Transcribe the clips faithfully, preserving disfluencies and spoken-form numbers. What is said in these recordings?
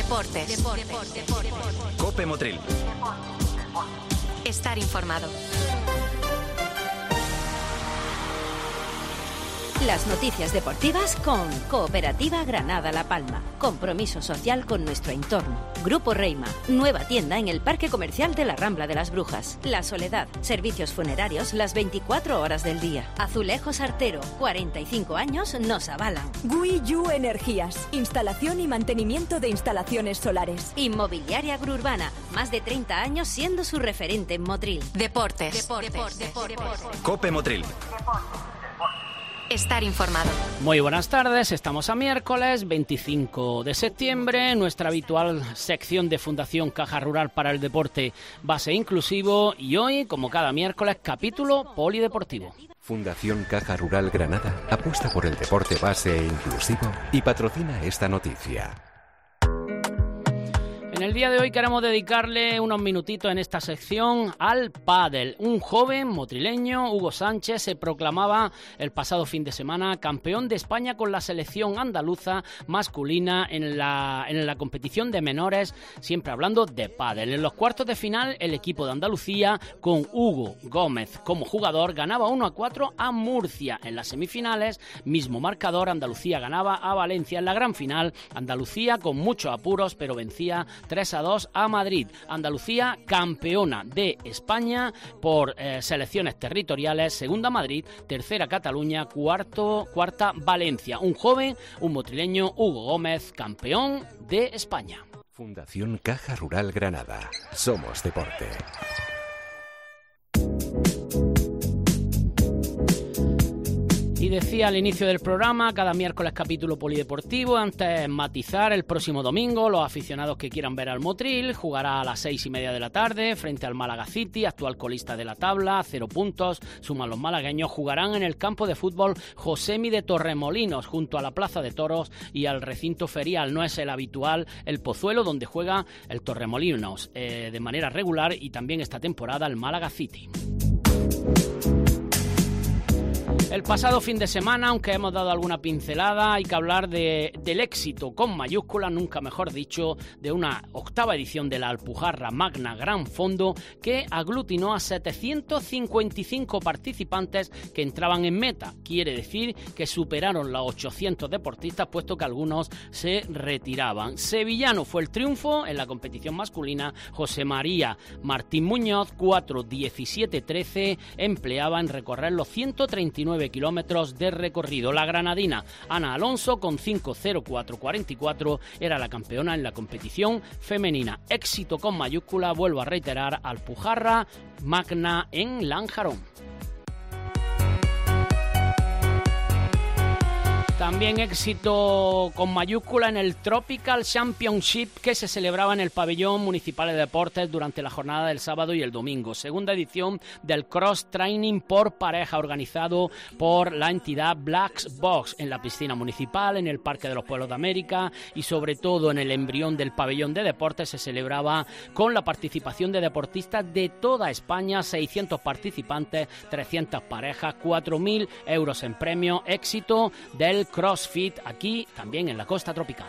Deportes. Deportes. Deportes. Deportes. Cope Motril. Estar informado. Las noticias deportivas con Cooperativa Granada La Palma. Compromiso social con nuestro entorno. Grupo Reima. Nueva tienda en el Parque Comercial de la Rambla de las Brujas. La Soledad. Servicios funerarios las veinticuatro horas del día. Azulejos Artero. cuarenta y cinco años nos avalan. Guiyu Energías. Instalación y mantenimiento de instalaciones solares. Inmobiliaria Gruurbana. Más de treinta años siendo su referente en Motril. Deportes. Deportes. Deportes. Deportes. Deportes. Cope Motril. Estar informado. Muy buenas tardes, estamos a miércoles veinticinco de septiembre, nuestra habitual sección de Fundación Caja Rural para el Deporte Base Inclusivo y hoy, como cada miércoles, capítulo polideportivo. Fundación Caja Rural Granada apuesta por el deporte base e inclusivo y patrocina esta noticia. En el día de hoy queremos dedicarle unos minutitos en esta sección al pádel. Un joven motrileño, Hugo Sánchez, se proclamaba el pasado fin de semana campeón de España con la selección andaluza masculina en la, en la competición de menores, siempre hablando de pádel. En los cuartos de final, el equipo de Andalucía, con Hugo Gómez como jugador, ganaba uno a cuatro a Murcia. En las semifinales, mismo marcador, Andalucía ganaba a Valencia. En la gran final, Andalucía con muchos apuros, pero vencía tres a dos a Madrid. Andalucía campeona de España por eh, selecciones territoriales, segunda Madrid, tercera Cataluña, cuarto, cuarta Valencia. Un joven, un motrileño, Hugo Gómez, campeón de España. Fundación Caja Rural Granada. Somos deporte. Y decía al inicio del programa, cada miércoles capítulo polideportivo. Antes matizar, el próximo domingo los aficionados que quieran ver al Motril jugará a las seis y media de la tarde frente al Málaga City, actual colista de la tabla, cero puntos, suman los malagueños, jugarán en el campo de fútbol Josemi de Torremolinos, junto a la Plaza de Toros y al recinto ferial. No es el habitual el Pozuelo, donde juega el Torremolinos eh, de manera regular, y también esta temporada el Málaga City. El pasado fin de semana, aunque hemos dado alguna pincelada, hay que hablar de, del éxito con mayúsculas, nunca mejor dicho, de una octava edición de la Alpujarra Magna Gran Fondo que aglutinó a setecientos cincuenta y cinco participantes que entraban en meta. Quiere decir que superaron los ochocientos deportistas, puesto que algunos se retiraban. Sevillano fue el triunfo en la competición masculina. José María Martín Muñoz, cuatro diecisiete trece, empleaba en recorrer los ciento treinta y nueve kilómetros de recorrido. La granadina Ana Alonso, con cinco cero cuatro cuarenta y cuatro, era la campeona en la competición femenina. Éxito con mayúscula, vuelvo a reiterar, Alpujarra Magna en Lanjarón. También éxito con mayúscula en el Tropical Championship que se celebraba en el Pabellón Municipal de Deportes durante la jornada del sábado y el domingo. Segunda edición del Cross Training por pareja, organizado por la entidad Black Box en la piscina municipal, en el Parque de los Pueblos de América y sobre todo en el embrión del Pabellón de Deportes. Se celebraba con la participación de deportistas de toda España, seiscientos participantes, trescientas parejas, cuatro mil euros en premio. Éxito del CrossFit aquí también en la costa tropical.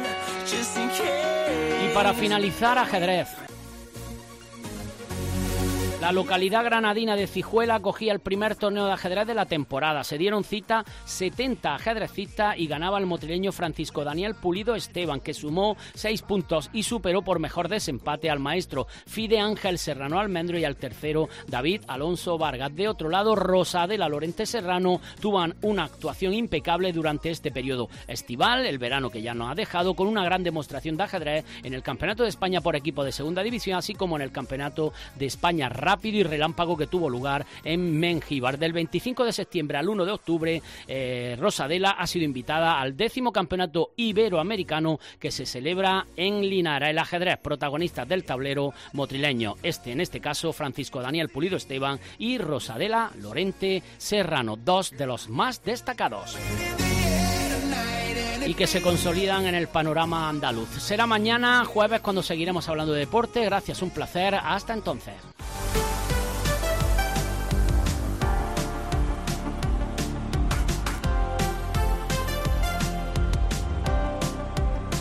Y para finalizar, ajedrez. La localidad granadina de Cijuela acogía el primer torneo de ajedrez de la temporada. Se dieron cita setenta ajedrecistas y ganaba el motrileño Francisco Daniel Pulido Esteban, que sumó seis puntos y superó por mejor desempate al maestro Fide Ángel Serrano Almendro y al tercero David Alonso Vargas. De otro lado, Rosadela Lorente Serrano tuvo una actuación impecable durante este periodo estival, el verano que ya nos ha dejado, con una gran demostración de ajedrez en el Campeonato de España por equipo de segunda división, así como en el Campeonato de España rápido y relámpago que tuvo lugar en Mengíbar. Del veinticinco de septiembre al uno de octubre, eh, Rosadela ha sido invitada al décimo campeonato iberoamericano que se celebra en Linara. El ajedrez, protagonistas del tablero motrileño, este en este caso Francisco Daniel Pulido Esteban y Rosadela Lorente Serrano, dos de los más destacados y que se consolidan en el panorama andaluz. Será mañana, jueves, cuando seguiremos hablando de deporte. Gracias, un placer. Hasta entonces.